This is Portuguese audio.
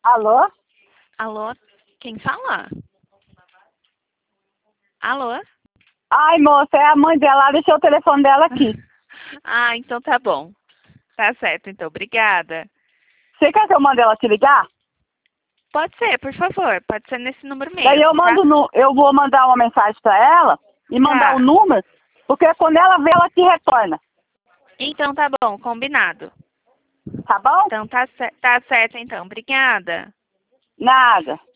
Alô? Alô? Quem fala? Alô? Ai, moça, é a mãe dela. Deixei o telefone dela aqui. Ah, então tá bom. Tá certo, então. Obrigada. Você quer que eu mande ela te ligar? Pode ser, por favor. Pode ser nesse número mesmo, Daí eu tá? mando eu vou mandar uma mensagem pra ela e mandar Tá. o número, porque quando ela vê, ela te retorna. Então tá bom, combinado. Tá bom? Então tá certo, então. Obrigada. Nada.